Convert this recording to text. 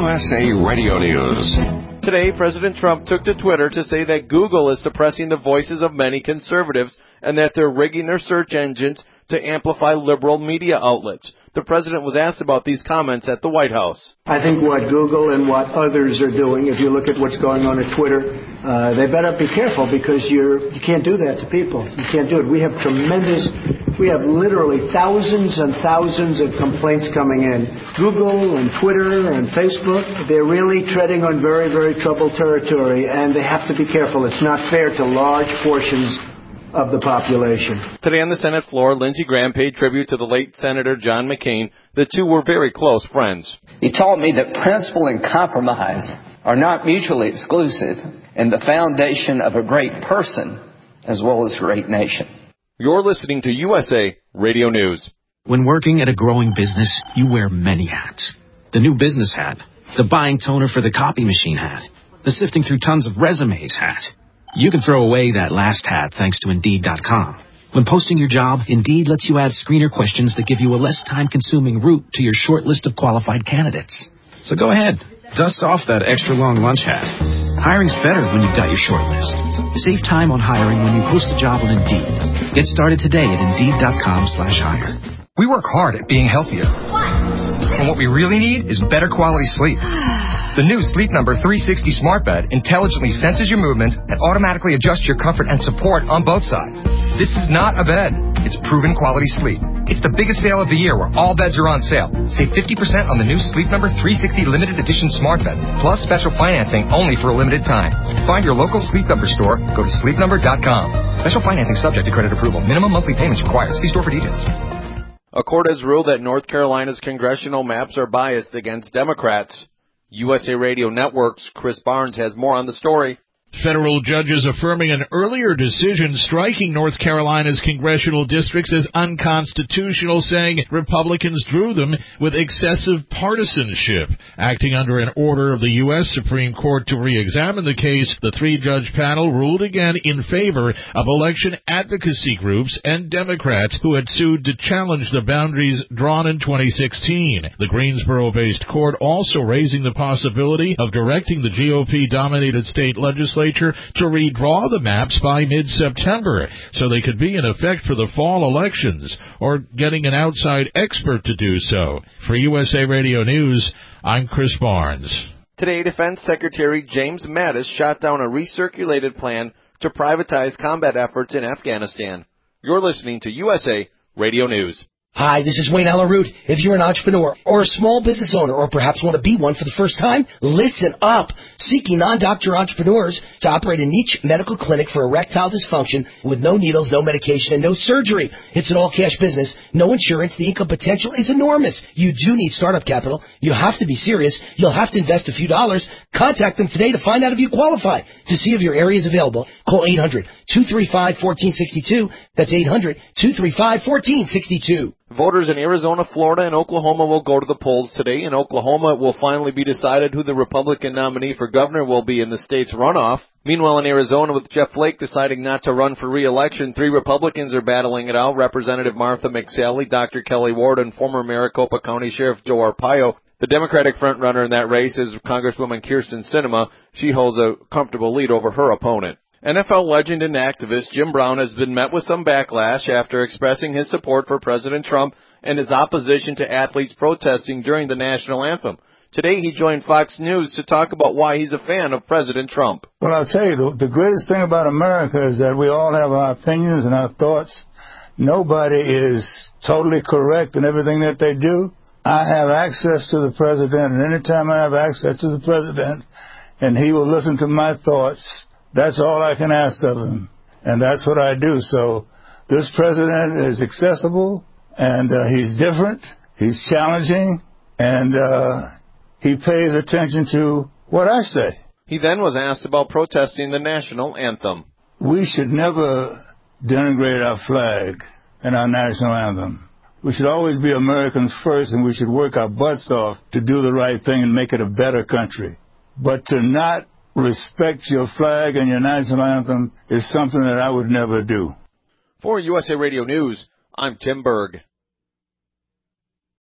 USA Radio News. Today, President Trump took to Twitter to say that Google is suppressing the voices of many conservatives and that they're rigging their search engines to amplify liberal media outlets. The president was asked about these comments at the White House. I think what Google and what others are doing, if you look at what's going on at Twitter, they better be careful because you can't do that to people. You can't do it. We have literally thousands and thousands of complaints coming in. Google and Twitter and Facebook, they're really treading on very, very troubled territory, and they have to be careful. It's not fair to large portions of the population. Today on the Senate floor, Lindsey Graham paid tribute to the late Senator John McCain. The two were very close friends. He taught me that principle and compromise are not mutually exclusive and the foundation of a great person as well as a great nation. You're listening to USA Radio News. When working at a growing business, you wear many hats. The new business hat, the buying toner for the copy machine hat, the sifting through tons of resumes hat. You can throw away that last hat thanks to Indeed.com. When posting your job, Indeed lets you add screener questions that give you a less time-consuming route to your short list of qualified candidates. So go ahead, dust off that extra long lunch hat. Hiring's better when you've got your short list. Save time on hiring when you post a job on Indeed. Get started today at Indeed.com/hire. We work hard at being healthier. And what we really need is better quality sleep. The new Sleep Number 360 smart bed intelligently senses your movements and automatically adjusts your comfort and support on both sides. This is not a bed. It's proven quality sleep. It's the biggest sale of the year where all beds are on sale. Save 50% on the new Sleep Number 360 limited edition smart bed, plus special financing only for a limited time. To find your local Sleep Number store, go to sleepnumber.com. Special financing subject to credit approval. Minimum monthly payments required. See store for details. A court has ruled that North Carolina's congressional maps are biased against Democrats. USA Radio Network's Chris Barnes has more on the story. Federal judges affirming an earlier decision striking North Carolina's congressional districts as unconstitutional, saying Republicans drew them with excessive partisanship. Acting under an order of the U.S. Supreme Court to re-examine the case, the three-judge panel ruled again in favor of election advocacy groups and Democrats who had sued to challenge the boundaries drawn in 2016. The Greensboro-based court also raising the possibility of directing the GOP-dominated state legislature to redraw the maps by mid-September so they could be in effect for the fall elections, or getting an outside expert to do so. For USA Radio News, I'm Chris Barnes. Today, Defense Secretary James Mattis shot down a recirculated plan to privatize combat efforts in Afghanistan. You're listening to USA Radio News. Hi, this is Wayne Allen Root. If you're an entrepreneur or a small business owner or perhaps want to be one for the first time, listen up. Seeking non-doctor entrepreneurs to operate a niche medical clinic for erectile dysfunction with no needles, no medication, and no surgery. It's an all-cash business, no insurance. The income potential is enormous. You do need startup capital. You have to be serious. You'll have to invest a few dollars. Contact them today to find out if you qualify. To see if your area is available, call 800-235-1462. That's 800-235-1462. Voters in Arizona, Florida, and Oklahoma will go to the polls today. In Oklahoma, it will finally be decided who the Republican nominee for governor will be in the state's runoff. Meanwhile, in Arizona, with Jeff Flake deciding not to run for re-election, 3 Republicans are battling it out. Representative Martha McSally, Dr. Kelly Ward, and former Maricopa County Sheriff Joe Arpaio. The Democratic frontrunner in that race is Congresswoman Kyrsten Sinema. She holds a comfortable lead over her opponent. NFL legend and activist Jim Brown has been met with some backlash after expressing his support for President Trump and his opposition to athletes protesting during the national anthem. Today he joined Fox News to talk about why he's a fan of President Trump. Well, I'll tell you, the greatest thing about America is that we all have our opinions and our thoughts. Nobody is totally correct in everything that they do. I have access to the president, and anytime I have access to the president and he will listen to my thoughts, that's all I can ask of him, and that's what I do. So this president is accessible, and he's different, he's challenging, and he pays attention to what I say. He then was asked about protesting the national anthem. We should never denigrate our flag and our national anthem. We should always be Americans first, and we should work our butts off to do the right thing and make it a better country. But to not respect your flag and your national anthem is something that I would never do. For USA Radio News, I'm Tim Berg.